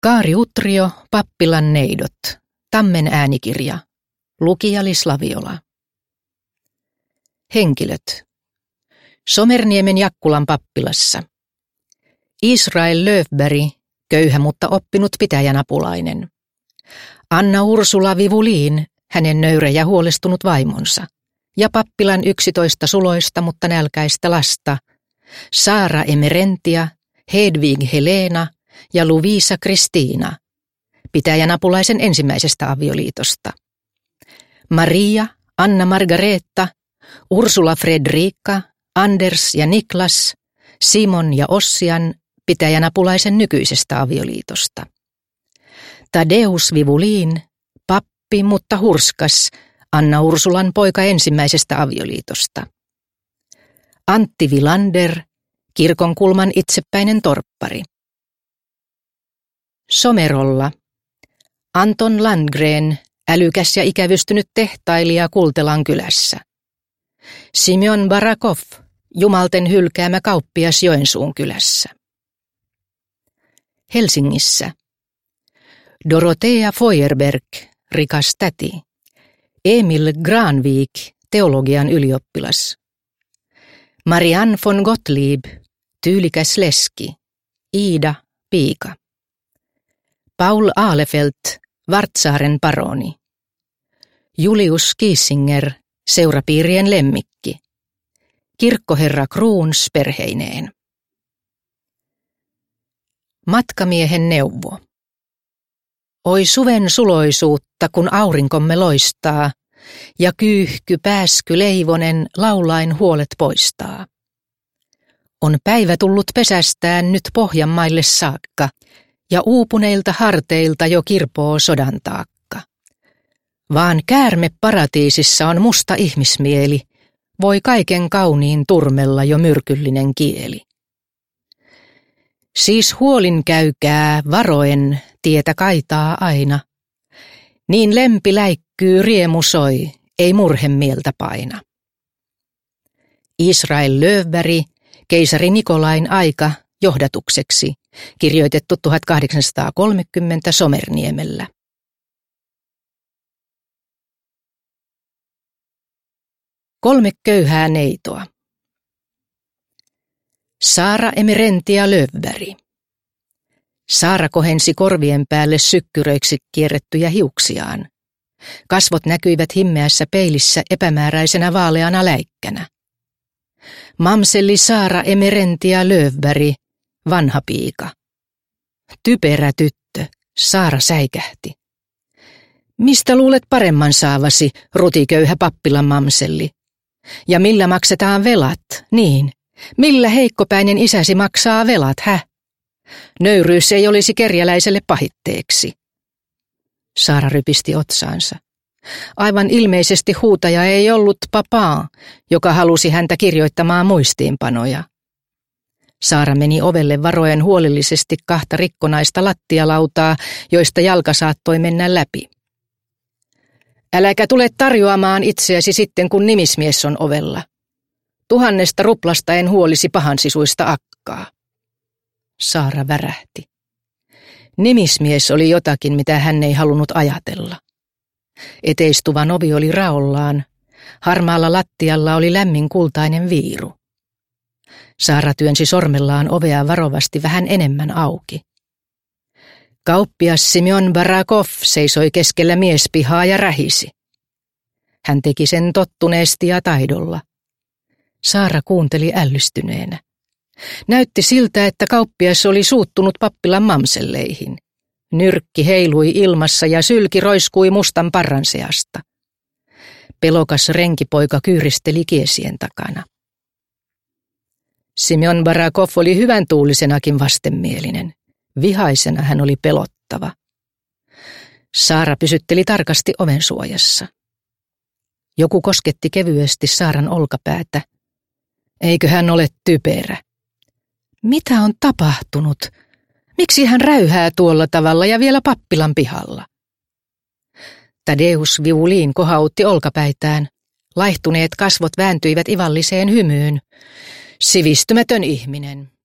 Kaari Utrio, Pappilan neidot. Tammen äänikirja. Lukija Lis Laviola. Henkilöt. Somerniemen Jakkulan pappilassa. Israel Löfberg, köyhä mutta oppinut pitäjänapulainen. Anna Ursula Vivulin, hänen nöyrä ja huolestunut vaimonsa. Ja pappilan 11 suloista mutta nälkäistä lasta. Saara Emerentia, Hedvig Helena ja Luisa Kristiina, pitäjänapulaisen ensimmäisestä avioliitosta. Maria, Anna Margareetta, Ursula Fredrika, Anders ja Niklas, Simon ja Ossian, pitäjänapulaisen nykyisestä avioliitosta. Tadeus Vivulin, pappi mutta hurskas, Anna Ursulan poika ensimmäisestä avioliitosta. Antti Vilander, kirkonkulman itsepäinen torppari. Somerolla. Anton Landgren, älykäs ja ikävystynyt tehtailija Kultelan kylässä. Simeon Barakov, jumalten hylkäämä kauppias Joensuun kylässä. Helsingissä. Dorothea Feuerberg, rikas täti. Emil Granvik, teologian ylioppilas. Marianne von Gottlieb, tyylikäs leski. Iida, piika. Paul Ahlefelt, Vartsaaren paroni. Julius Kiesinger, seurapiirien lemmikki. Kirkkoherra Kruuns perheineen. Matkamiehen neuvo. Oi suven suloisuutta, kun aurinkomme loistaa, ja kyyhky pääsky leivonen laulain huolet poistaa. On päivä tullut pesästään nyt Pohjanmaille saakka, ja uupuneilta harteilta jo kirpoo sodan taakka. Vaan käärme paratiisissa on musta ihmismieli, voi kaiken kauniin turmella jo myrkyllinen kieli. Siis huolin käykää, varoen, tietä kaitaa aina. Niin lempi läikkyy, riemu soi, ei murhemieltä paina. Israel Löfberg, keisari Nikolain aika, johdatukseksi, kirjoitettu 1830 Somerniemellä. Kolme köyhää neitoa. Saara Emerentia Löfberg. Saara kohensi korvien päälle sykkyröiksi kierrettyjä hiuksiaan. Kasvot näkyivät himmeässä peilissä epämääräisenä vaaleana läikkänä. Mamselli Saara Emerentia Löfberg, vanha piika. Typerä tyttö, Saara säikähti. Mistä luulet paremman saavasi, rutiköyhä pappilan mamselli? Ja millä maksetaan velat, niin? Millä heikkopäinen isäsi maksaa velat, Nöyryys ei olisi kerjäläiselle pahitteeksi. Saara rypisti otsaansa. Aivan ilmeisesti huutaja ei ollut papaa, joka halusi häntä kirjoittamaan muistiinpanoja. Saara meni ovelle varoen huolellisesti 2 rikkonaista lattialautaa, joista jalka saattoi mennä läpi. Äläkä tule tarjoamaan itseäsi sitten, kun nimismies on ovella. 1000 ruplasta en huolisi pahansisuista akkaa. Saara värähti. Nimismies oli jotakin, mitä hän ei halunnut ajatella. Eteistuvan ovi oli raollaan. Harmaalla lattialla oli lämmin kultainen viiru. Saara työnsi sormellaan ovea varovasti vähän enemmän auki. Kauppias Simeon Barakov seisoi keskellä miespihaa ja rähisi. Hän teki sen tottuneesti ja taidolla. Saara kuunteli ällystyneenä. Näytti siltä, että kauppias oli suuttunut pappilan mamselleihin. Nyrkki heilui ilmassa ja sylki roiskui mustan parran seasta. Pelokas renkipoika kyyristeli kiesien takana. Simeon Barakov oli hyvän tuulisenakin vastenmielinen. Vihaisena hän oli pelottava. Saara pysytteli tarkasti oven suojassa. Joku kosketti kevyesti Saaran olkapäätä. Eikö hän ole typerä? Mitä on tapahtunut? Miksi hän räyhää tuolla tavalla ja vielä pappilan pihalla? Tadeus Vivulin kohautti olkapäitään. Laihtuneet kasvot vääntyivät ivalliseen hymyyn. Sivistymätön ihminen.